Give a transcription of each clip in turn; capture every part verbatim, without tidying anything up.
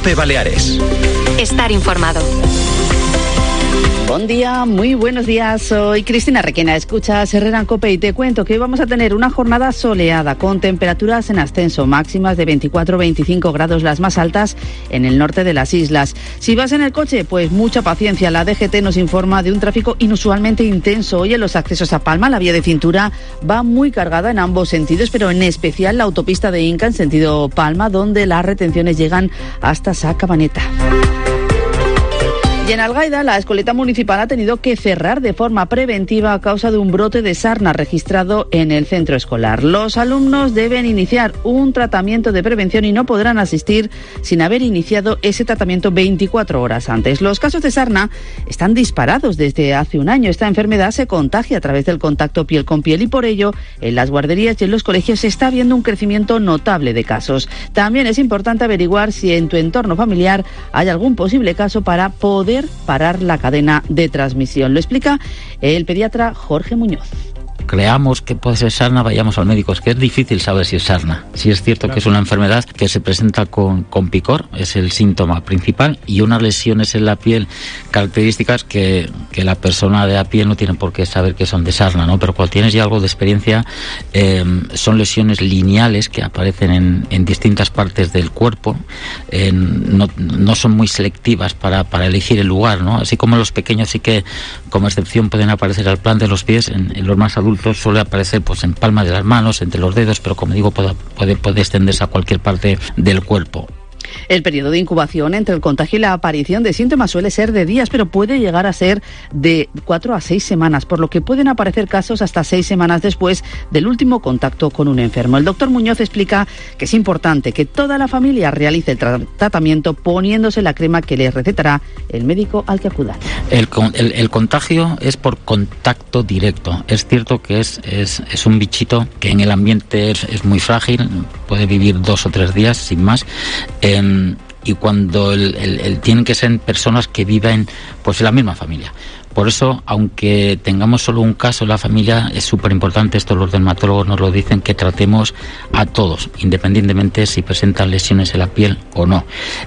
COPE Baleares. Estar informado. Buen día, muy buenos días. Soy Cristina Requena. Escuchas Herrera en COPE y te cuento que hoy vamos a tener una jornada soleada con temperaturas en ascenso, máximas de veinticuatro a veinticinco grados, las más altas en el norte de las islas. Si vas en el coche, pues mucha paciencia. La D G T nos informa de un tráfico inusualmente intenso. Hoy en los accesos a Palma, la vía de cintura va muy cargada en ambos sentidos, pero en especial la autopista de Inca en sentido Palma, donde las retenciones llegan hasta Sacabaneta. Y en Algaida, la escoleta municipal ha tenido que cerrar de forma preventiva a causa de un brote de sarna registrado en el centro escolar. Los alumnos deben iniciar un tratamiento de prevención y no podrán asistir sin haber iniciado ese tratamiento veinticuatro horas antes. Los casos de sarna están disparados desde hace un año. Esta enfermedad se contagia a través del contacto piel con piel y por ello en las guarderías y en los colegios se está viendo un crecimiento notable de casos. También es importante averiguar si en tu entorno familiar hay algún posible caso para poder parar la cadena de transmisión. Lo explica el pediatra Jorge Muñoz. Creamos que puede ser sarna, vayamos al médico. Es que es difícil saber si es sarna. Sí es cierto que es una enfermedad que se presenta con, con picor, es el síntoma principal, y unas lesiones en la piel características que, que la persona de a pie no tiene por qué saber que son de sarna, ¿no? Pero cuando tienes ya algo de experiencia, eh, son lesiones lineales que aparecen en, en distintas partes del cuerpo, eh, no, no son muy selectivas para, para elegir el lugar, ¿no? Así como en los pequeños sí que, como excepción, pueden aparecer al plan de los pies, en, en los más adultos suele aparecer pues en palmas de las manos, entre los dedos, pero como digo, puede, puede, puede extenderse a cualquier parte del cuerpo. El periodo de incubación entre el contagio y la aparición de síntomas suele ser de días, pero puede llegar a ser de cuatro a seis semanas, por lo que pueden aparecer casos hasta seis semanas después del último contacto con un enfermo. El doctor Muñoz explica que es importante que toda la familia realice el tra- tratamiento poniéndose la crema que les recetará el médico al que acuda. El, el, el contagio es por contacto directo. Es cierto que es, es, es un bichito que en el ambiente es, es muy frágil, puede vivir dos o tres días sin más. Eh, y cuando el, el, el, tienen que ser personas que viven pues en la misma familia. Por eso, aunque tengamos solo un caso en la familia, es súper importante, esto los dermatólogos nos lo dicen, que tratemos a todos, independientemente si presentan lesiones en la piel o no.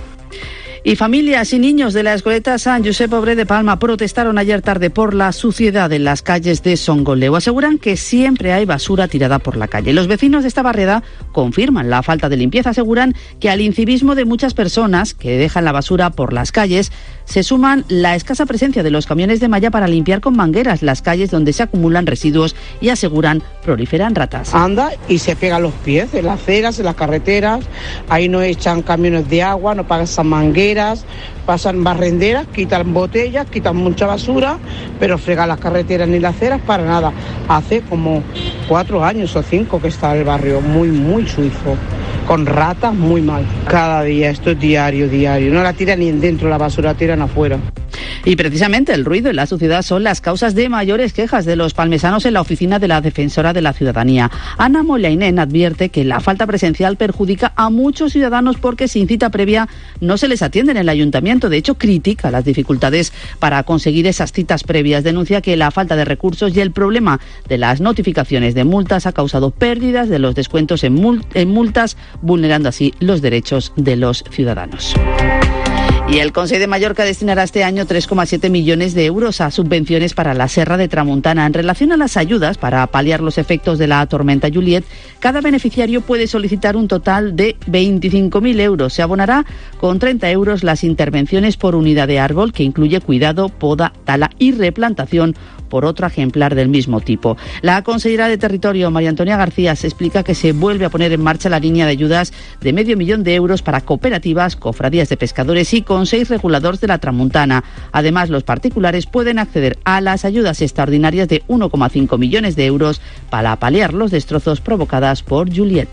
Y familias y niños de la escoleta San Josep Obré de Palma protestaron ayer tarde por la suciedad en las calles de Songoleu. Aseguran que siempre hay basura tirada por la calle. Los vecinos de esta barriada confirman la falta de limpieza. Aseguran que al incivismo de muchas personas que dejan la basura por las calles se suman la escasa presencia de los camiones de malla para limpiar con mangueras las calles donde se acumulan residuos y aseguran proliferan ratas. Anda y se pegan los pies en las aceras, en las carreteras. Ahí no echan camiones de agua, no pasan mangueras, pasan barrenderas, quitan botellas, quitan mucha basura, pero fregan las carreteras ni las aceras para nada. Hace como cuatro años o cinco que está el barrio muy, muy suizo, con ratas muy mal. Cada día, esto es diario, diario. No la tiran ni dentro, la basura la tiran afuera. Y precisamente el ruido y la suciedad son las causas de mayores quejas de los palmesanos en la oficina de la Defensora de la Ciudadanía. Ana Molainen advierte que la falta presencial perjudica a muchos ciudadanos porque sin cita previa no se les atiende en el ayuntamiento. De hecho, critica las dificultades para conseguir esas citas previas. Denuncia que la falta de recursos y el problema de las notificaciones de multas ha causado pérdidas de los descuentos en, mul- en multas, vulnerando así los derechos de los ciudadanos. Y el Consell de Mallorca destinará este año tres coma siete millones de euros a subvenciones para la Serra de Tramuntana. En relación a las ayudas para paliar los efectos de la tormenta Juliet, cada beneficiario puede solicitar un total de veinticinco mil euros. Se abonará con treinta euros las intervenciones por unidad de árbol, que incluye cuidado, poda, tala y replantación por otro ejemplar del mismo tipo. La consejera de Territorio, María Antonia García, se explica que se vuelve a poner en marcha la línea de ayudas de medio millón de euros para cooperativas, cofradías de pescadores y consejos reguladores de la Tramuntana. Además, los particulares pueden acceder a las ayudas extraordinarias de uno coma cinco millones de euros para paliar los destrozos provocadas por Juliet.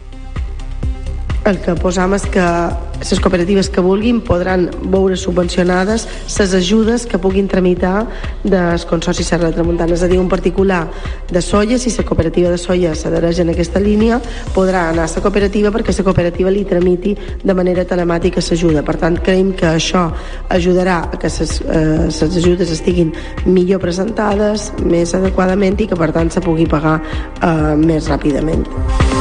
El que posam és que les cooperatives que vulguin podran veure subvencionades les ajudes que puguin tramitar del Consorci Serra de Tramuntana. És a dir, un particular de soia, si la cooperativa de soia s'adhereix en aquesta línia, podrà anar a la cooperativa perquè la cooperativa li tramiti de manera telemàtica l'ajuda. Per tant, creiem que això ajudarà a que les eh, ajudes estiguin millor presentades, més adequadament i que, per tant, se pugui pagar eh, més ràpidament.